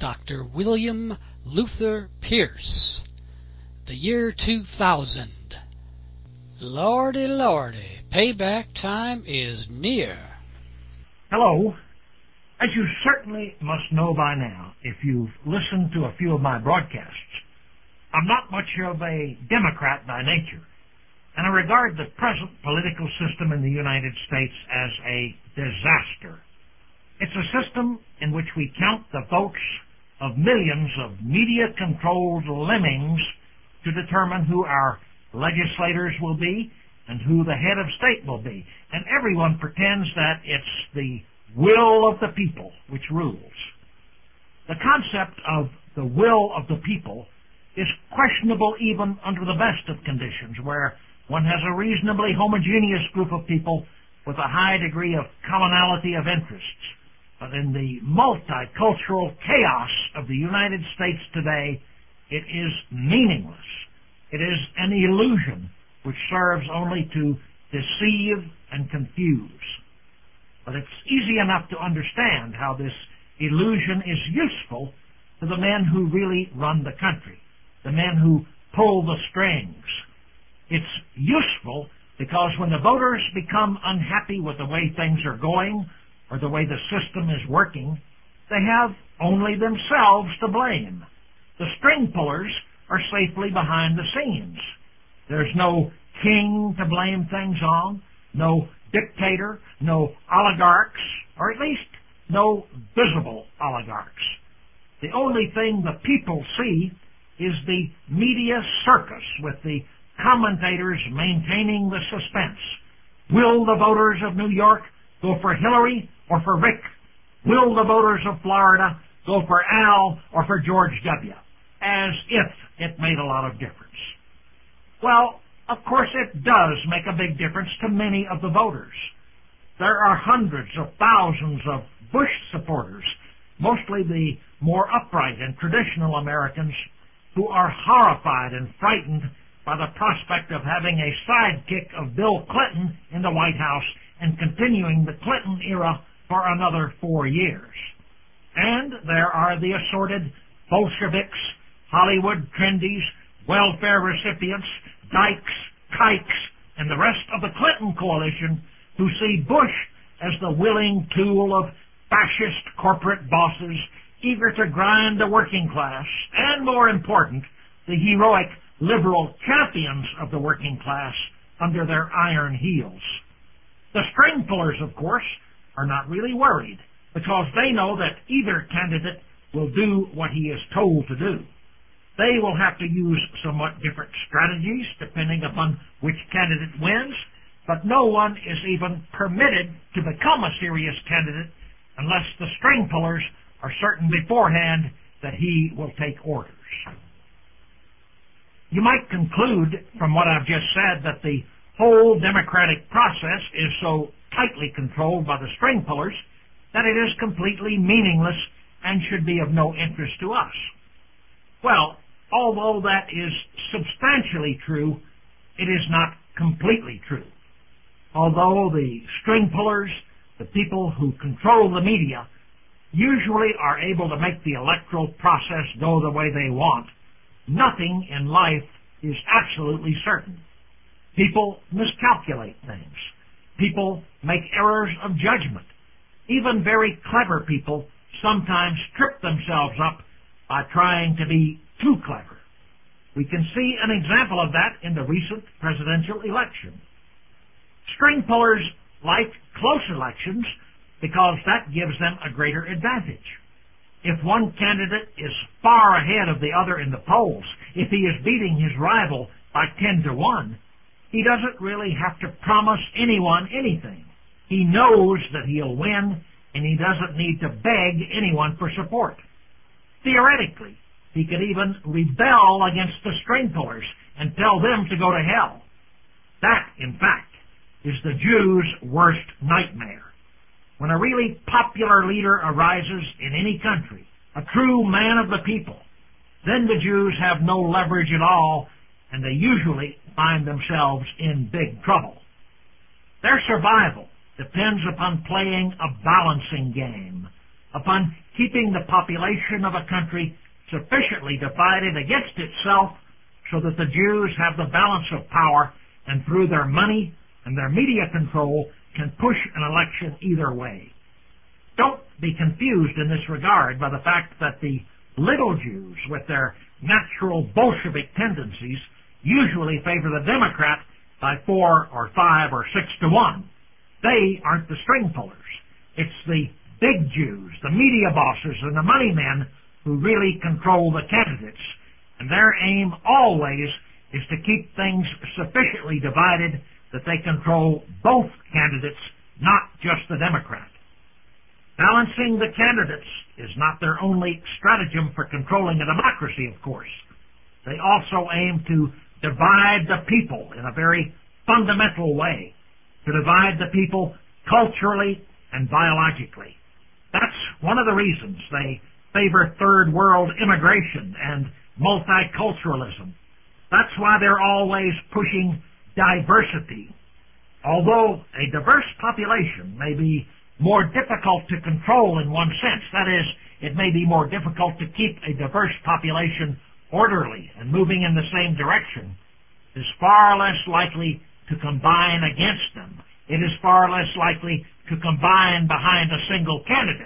Dr. William Luther Pierce. The year 2000. Lordy, lordy, payback time is near. Hello. As you certainly must know by now, if you've listened to a few of my broadcasts, I'm not much of a Democrat by nature, and I regard the present political system in the United States as a disaster. It's a system in which we count the votes of millions of media-controlled lemmings to determine who our legislators will be and who the head of state will be. And everyone pretends that it's the will of the people which rules. The concept of the will of the people is questionable even under the best of conditions, where one has a reasonably homogeneous group of people with a high degree of commonality of interests. But in the multicultural chaos of the United States today, it is meaningless. It is an illusion which serves only to deceive and confuse. But it's easy enough to understand how this illusion is useful to the men who really run the country, the men who pull the strings. It's useful because when the voters become unhappy with the way things are going or the way the system is working, they have only themselves to blame. The string pullers are safely behind the scenes. There's no king to blame things on, no dictator, no oligarchs, or at least no visible oligarchs. The only thing the people see is the media circus with the commentators maintaining the suspense. Will the voters of New York go for Hillary or for Rick? Will the voters of Florida go for Al or for George W.? As if it made a lot of difference. Well, of course it does make a big difference to many of the voters. There are hundreds of thousands of Bush supporters, mostly the more upright and traditional Americans, who are horrified and frightened by the prospect of having a sidekick of Bill Clinton in the White House and continuing the Clinton era for another 4 years. And there are the assorted Bolsheviks, Hollywood trendies, welfare recipients, dykes, kikes, and the rest of the Clinton coalition who see Bush as the willing tool of fascist corporate bosses eager to grind the working class, and more important, the heroic liberal champions of the working class under their iron heels. The string pullers, of course, are not really worried because they know that either candidate will do what he is told to do. They will have to use somewhat different strategies depending upon which candidate wins, but no one is even permitted to become a serious candidate unless the string pullers are certain beforehand that he will take orders. You might conclude from what I've just said that the whole democratic process is so tightly controlled by the string pullers that it is completely meaningless and should be of no interest to us. Well, although that is substantially true, it is not completely true. Although the string pullers, the people who control the media, usually are able to make the electoral process go the way they want, nothing in life is absolutely certain. People miscalculate things. People make errors of judgment. Even very clever people sometimes trip themselves up by trying to be too clever. We can see an example of that in the recent presidential election. String pullers like close elections because that gives them a greater advantage. If one candidate is far ahead of the other in the polls, if he is beating his rival by 10-1, he doesn't really have to promise anyone anything. He knows that he'll win, and he doesn't need to beg anyone for support. Theoretically, he could even rebel against the string pullers and tell them to go to hell. That, in fact, is the Jews' worst nightmare. When a really popular leader arises in any country, a true man of the people, then the Jews have no leverage at all, and they usually find themselves in big trouble. Their survival depends upon playing a balancing game, upon keeping the population of a country sufficiently divided against itself so that the Jews have the balance of power and through their money and their media control can push an election either way. Don't be confused in this regard by the fact that the little Jews with their natural Bolshevik tendencies usually favor the Democrat by 4 or 5 or 6 to 1. They aren't the string pullers. It's the big Jews, the media bosses, and the money men who really control the candidates. And their aim always is to keep things sufficiently divided that they control both candidates, not just the Democrat. Balancing the candidates is not their only stratagem for controlling a democracy, of course. They also aim to divide the people in a very fundamental way, to divide the people culturally and biologically. That's one of the reasons they favor third world immigration and multiculturalism. That's why they're always pushing diversity. Although a diverse population may be more difficult to control in one sense, that is, it may be more difficult to keep a diverse population orderly and moving in the same direction, it is far less likely to combine against them. It is far less likely to combine behind a single candidate.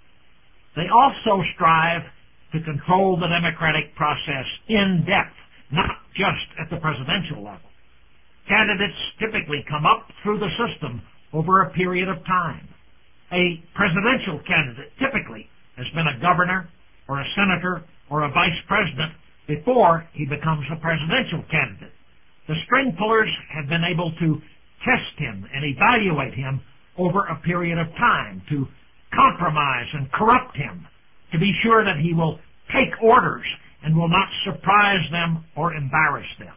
They also strive to control the democratic process in depth, not just at the presidential level. Candidates typically come up through the system over a period of time. A presidential candidate typically has been a governor or a senator or a vice president before he becomes a presidential candidate. The string pullers have been able to test him and evaluate him over a period of time, to compromise and corrupt him, to be sure that he will take orders and will not surprise them or embarrass them.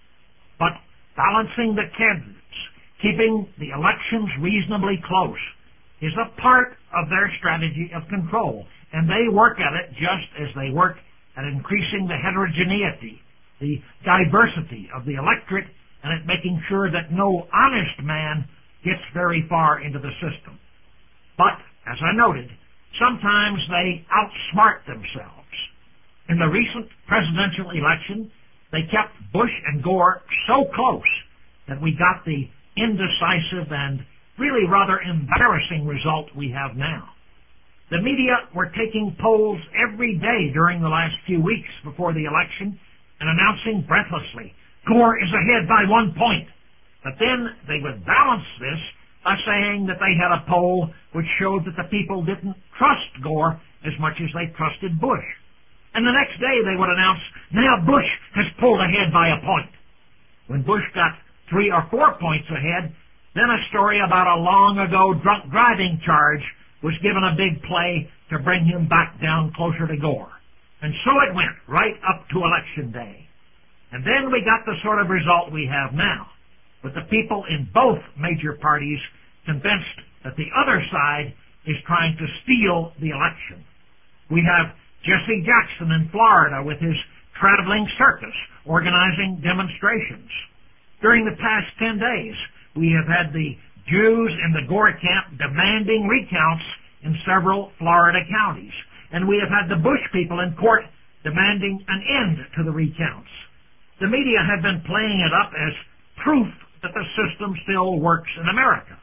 But balancing the candidates, keeping the elections reasonably close, is a part of their strategy of control, and they work at it just as they work at increasing the heterogeneity, the diversity of the electorate, and at making sure that no honest man gets very far into the system. But, as I noted, sometimes they outsmart themselves. In the recent presidential election, they kept Bush and Gore so close that we got the indecisive and really rather embarrassing result we have now. The media were taking polls every day during the last few weeks before the election and announcing breathlessly, Gore is ahead by 1 point. But then they would balance this by saying that they had a poll which showed that the people didn't trust Gore as much as they trusted Bush. And the next day they would announce, now Bush has pulled ahead by a point. When Bush got 3 or 4 points ahead, then a story about a long-ago drunk driving charge was given a big play to bring him back down closer to Gore. And so it went, right up to Election Day. And then we got the sort of result we have now, with the people in both major parties convinced that the other side is trying to steal the election. We have Jesse Jackson in Florida with his traveling circus organizing demonstrations. During the past 10 days, we have had the Jews in the Gore camp demanding recounts in several Florida counties. And we have had the Bush people in court demanding an end to the recounts. The media have been playing it up as proof that the system still works in America.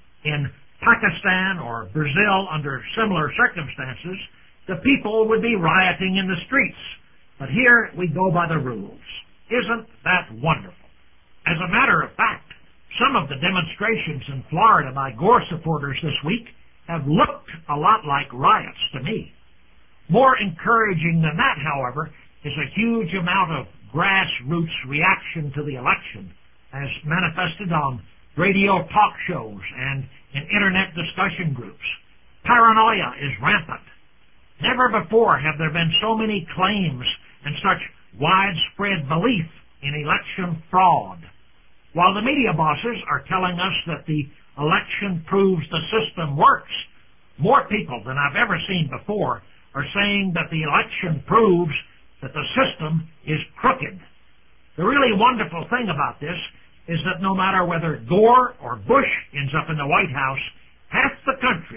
In Pakistan or Brazil, under similar circumstances, the people would be rioting in the streets. But here we go by the rules. Isn't that wonderful? As a matter of fact, some of the demonstrations in Florida by Gore supporters this week have looked a lot like riots to me. More encouraging than that, however, is a huge amount of grassroots reaction to the election, as manifested on radio talk shows and in internet discussion groups. Paranoia is rampant. Never before have there been so many claims and such widespread belief in election fraud. While the media bosses are telling us that the election proves the system works, more people than I've ever seen before are saying that the election proves that the system is crooked. The really wonderful thing about this is that no matter whether Gore or Bush ends up in the White House, half the country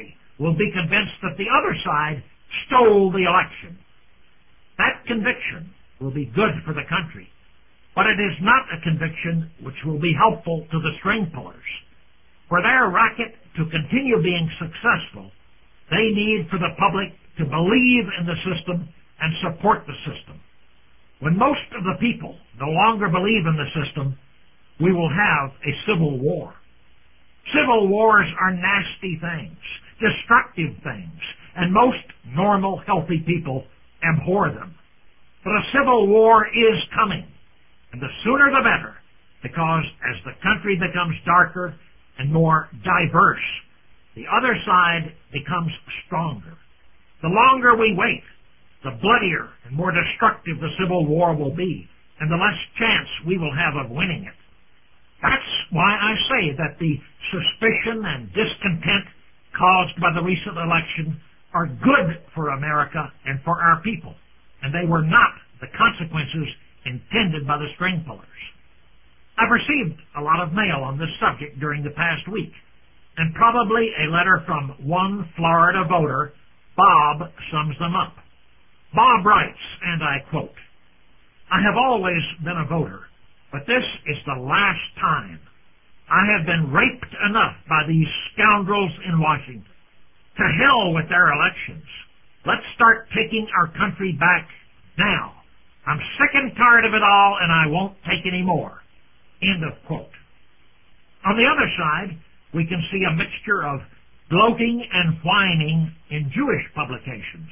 will be convinced that the other side stole the election. That conviction will be good for the country, but it is not a conviction which will be helpful to the string pullers. For their racket to continue being successful, they need for the public to believe in the system and support the system. When most of the people no longer believe in the system, we will have a civil war. Civil wars are nasty things, destructive things, and most normal, healthy people abhor them. But a civil war is coming, and the sooner the better, because as the country becomes darker and more diverse, the other side becomes stronger. The longer we wait, the bloodier and more destructive the civil war will be, and the less chance we will have of winning it. That's why I say that the suspicion and discontent caused by the recent election are good for America and for our people, and they were not the consequences intended by the string pullers. I've received a lot of mail on this subject during the past week, and probably a letter from one Florida voter, Bob, sums them up. Bob writes, and I quote, "I have always been a voter, but this is the last time. I have been raped enough by these scoundrels in Washington. To hell with their elections. Let's start taking our country back now. I'm sick and tired of it all, and I won't take any more." End of quote. On the other side, we can see a mixture of gloating and whining in Jewish publications.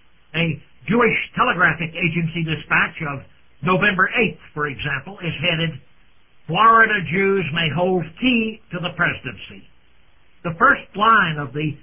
A Jewish telegraphic agency dispatch of November 8th, for example, is headed, "Florida Jews may hold key to the presidency." The first line of the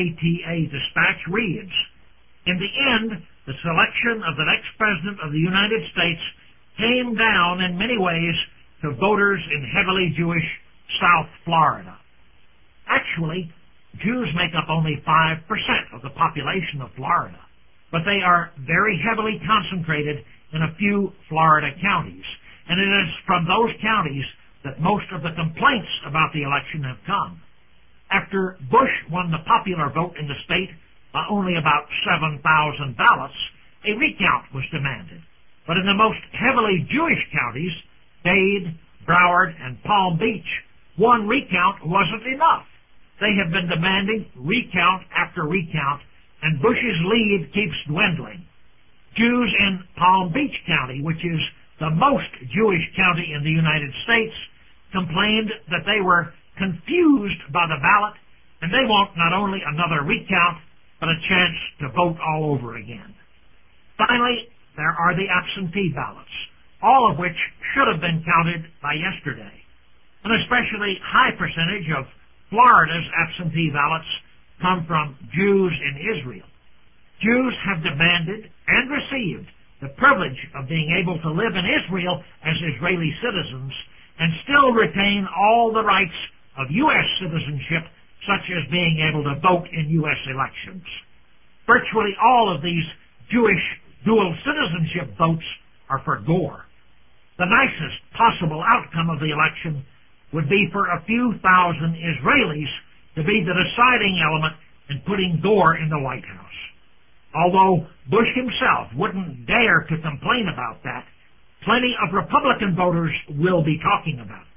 JTA dispatch reads, "In the end, the selection of the next president of the United States came down in many ways to voters in heavily Jewish South Florida." Actually, Jews make up only 5% of the population of Florida, but they are very heavily concentrated in a few Florida counties, and it is from those counties that most of the complaints about the election have come. After Bush won the popular vote in the state by only about 7,000 ballots, a recount was demanded. But in the most heavily Jewish counties, Dade, Broward, and Palm Beach, one recount wasn't enough. They have been demanding recount after recount, and Bush's lead keeps dwindling. Jews in Palm Beach County, which is the most Jewish county in the United States, complained that they were confused by the ballot, and they want not only another recount, but a chance to vote all over again. Finally, there are the absentee ballots, all of which should have been counted by yesterday. An especially high percentage of Florida's absentee ballots come from Jews in Israel. Jews have demanded and received the privilege of being able to live in Israel as Israeli citizens and still retain all the rights of U.S. citizenship, such as being able to vote in U.S. elections. Virtually all of these Jewish dual citizenship votes are for Gore. The nicest possible outcome of the election would be for a few thousand Israelis to be the deciding element in putting Gore in the White House. Although Bush himself wouldn't dare to complain about that, plenty of Republican voters will be talking about it.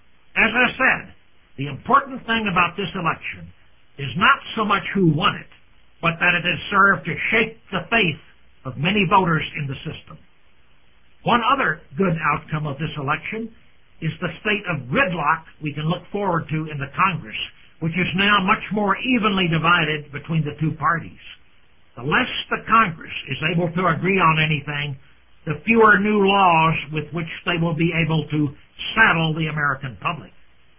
As I said, the important thing about this election is not so much who won it, but that it has served to shake the faith of many voters in the system. One other good outcome of this election is the state of gridlock we can look forward to in the Congress, which is now much more evenly divided between the two parties. The less the Congress is able to agree on anything, the fewer new laws with which they will be able to saddle the American public.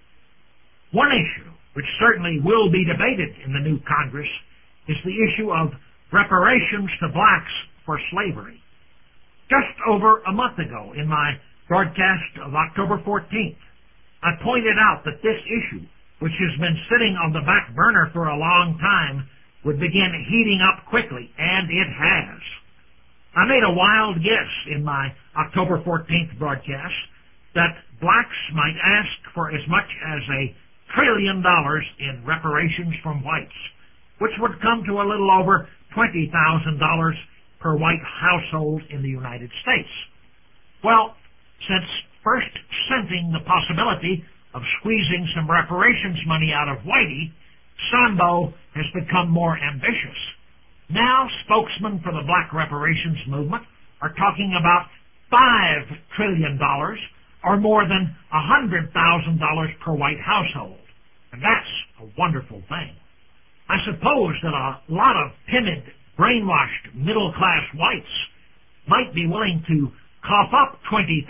One issue, which certainly will be debated in the new Congress, is the issue of reparations to blacks for slavery. Just over a month ago, in my broadcast of October 14th, I pointed out that this issue, which has been sitting on the back burner for a long time, would begin heating up quickly, and it has. I made a wild guess in my October 14th broadcast that blacks might ask for as much as $1 trillion in reparations from whites, which would come to a little over $20,000 per white household in the United States. Well, since first scenting the possibility of squeezing some reparations money out of Whitey, Sambo has become more ambitious. Now, spokesmen for the black reparations movement are talking about $5 trillion, or more than $100,000 per white household. And that's a wonderful thing. I suppose that a lot of timid, brainwashed, middle-class whites might be willing to cough up $20,000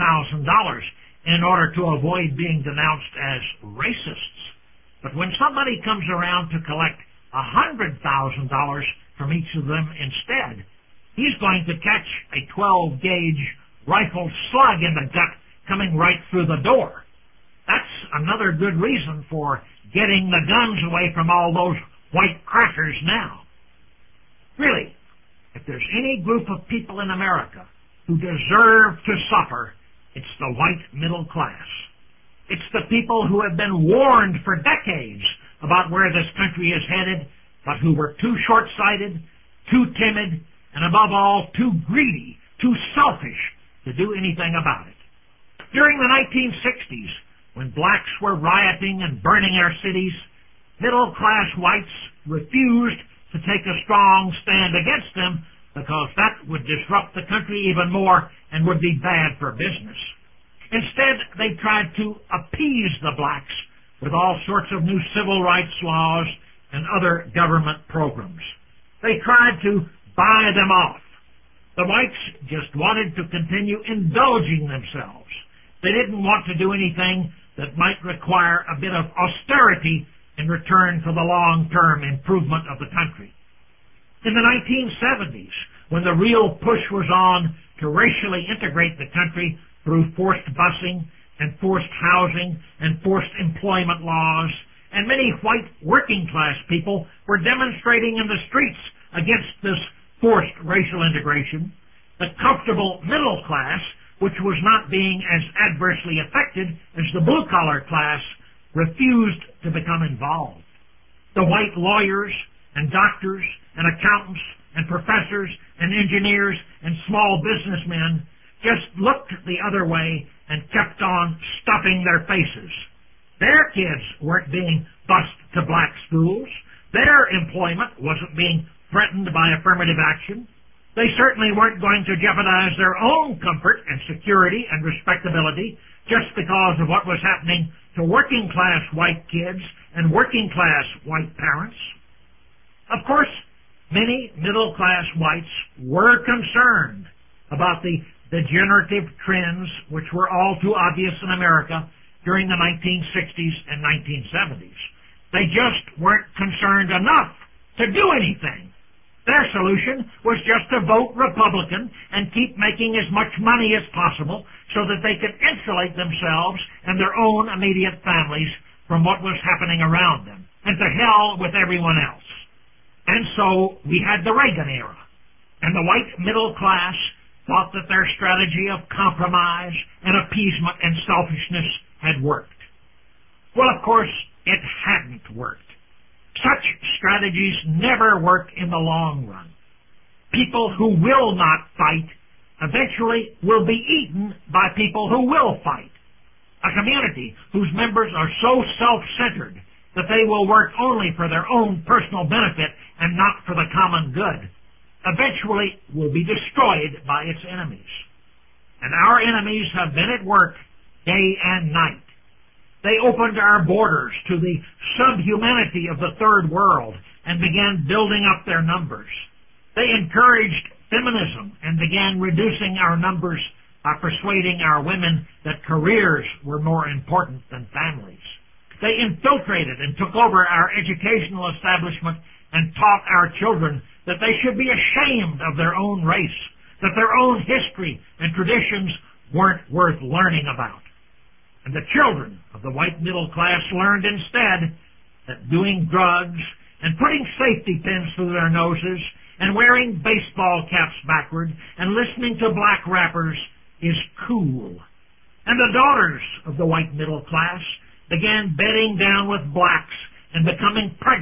in order to avoid being denounced as racists. But when somebody comes around to collect $100,000 from each of them instead, he's going to catch a 12-gauge rifled slug in the gut coming right through the door. That's another good reason for getting the guns away from all those white crackers now. Really, if there's any group of people in America who deserve to suffer, it's the white middle class. It's the people who have been warned for decades about where this country is headed, but who were too short-sighted, too timid, and above all, too greedy, too selfish to do anything about it. During the 1960s, when blacks were rioting and burning our cities, middle-class whites refused to take a strong stand against them because that would disrupt the country even more and would be bad for business. Instead, they tried to appease the blacks with all sorts of new civil rights laws and other government programs. They tried to buy them off. The whites just wanted to continue indulging themselves. They didn't want to do anything that might require a bit of austerity in return for the long-term improvement of the country. In the 1970s, when the real push was on to racially integrate the country through forced busing and forced housing and forced employment laws, and many white working-class people were demonstrating in the streets against this forced racial integration, the comfortable middle class, which was not being as adversely affected as the blue-collar class, refused to become involved. The white lawyers and doctors and accountants and professors and engineers and small businessmen just looked the other way and kept on stuffing their faces. Their kids weren't being bused to black schools. Their employment wasn't being threatened by affirmative action. They certainly weren't going to jeopardize their own comfort and security and respectability just because of what was happening to working-class white kids and working-class white parents. Of course, many middle-class whites were concerned about the degenerative trends which were all too obvious in America during the 1960s and 1970s. They just weren't concerned enough to do anything. Their solution was just to vote Republican and keep making as much money as possible so that they could insulate themselves and their own immediate families from what was happening around them, and to hell with everyone else. And so we had the Reagan era, and the white middle class thought that their strategy of compromise and appeasement and selfishness had worked. Well, of course, it hadn't worked. Such strategies never work in the long run. People who will not fight eventually will be eaten by people who will fight. A community whose members are so self-centered that they will work only for their own personal benefit and not for the common good eventually will be destroyed by its enemies. And our enemies have been at work day and night. They opened our borders to the subhumanity of the third world and began building up their numbers. They encouraged feminism and began reducing our numbers by persuading our women that careers were more important than families. They infiltrated and took over our educational establishment and taught our children that they should be ashamed of their own race, that their own history and traditions weren't worth learning about. And the children of the white middle class learned instead that doing drugs and putting safety pins through their noses and wearing baseball caps backward and listening to black rappers is cool. And the daughters of the white middle class began bedding down with blacks and becoming pregnant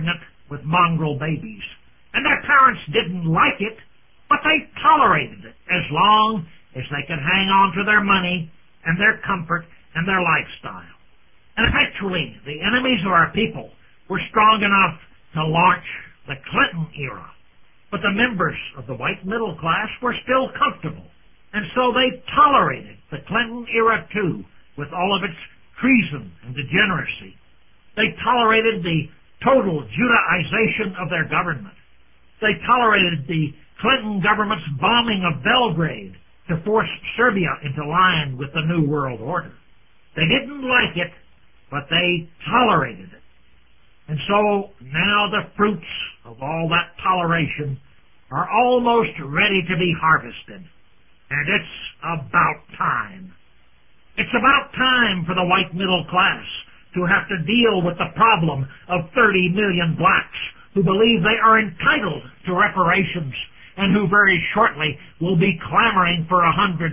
with mongrel babies. And their parents didn't like it, but they tolerated it as long as they could hang on to their money and their comfort and their lifestyle. And eventually, the enemies of our people were strong enough to launch the Clinton era. But the members of the white middle class were still comfortable, and so they tolerated the Clinton era too, with all of its treason and degeneracy. They tolerated the total Judaization of their government. They tolerated the Clinton government's bombing of Belgrade to force Serbia into line with the New World Order. They didn't like it, but they tolerated it. And so now the fruits of all that toleration are almost ready to be harvested. And it's about time. It's about time for the white middle class to have to deal with the problem of 30 million blacks who believe they are entitled to reparations and who very shortly will be clamoring for $100,000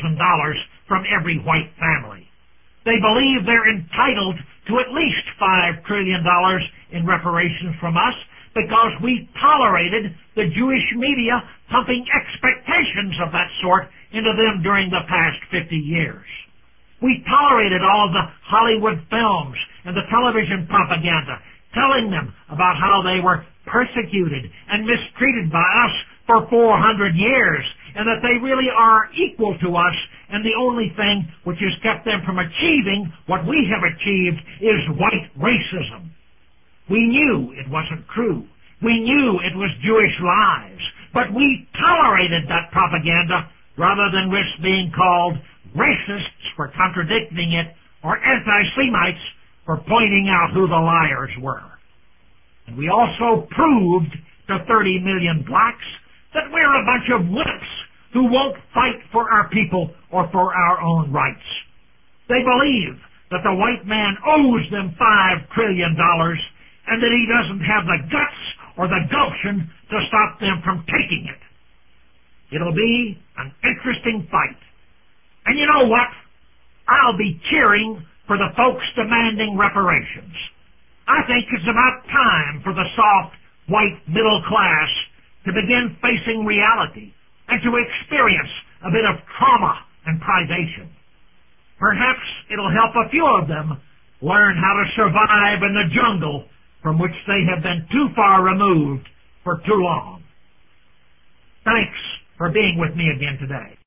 from every white family. They believe they're entitled to at least $5 trillion in reparations from us because we tolerated the Jewish media pumping expectations of that sort into them during the past 50 years. We tolerated all of the Hollywood films and the television propaganda telling them about how they were persecuted and mistreated by us for 400 years and that they really are equal to us, and the only thing which has kept them from achieving what we have achieved is white racism. We knew it wasn't true. We knew it was Jewish lies, but we tolerated that propaganda rather than risk being called racists for contradicting it or anti-Semites for pointing out who the liars were. And we also proved to 30 million blacks that we're a bunch of wimps who won't fight for our people or for our own rights. They believe that the white man owes them $5 trillion and that he doesn't have the guts or the gumption to stop them from taking it. It'll be an interesting fight. And you know what? I'll be cheering for the folks demanding reparations. I think it's about time for the soft, white middle class to begin facing reality and to experience a bit of trauma and privation. Perhaps it'll help a few of them learn how to survive in the jungle from which they have been too far removed for too long. Thanks for being with me again today.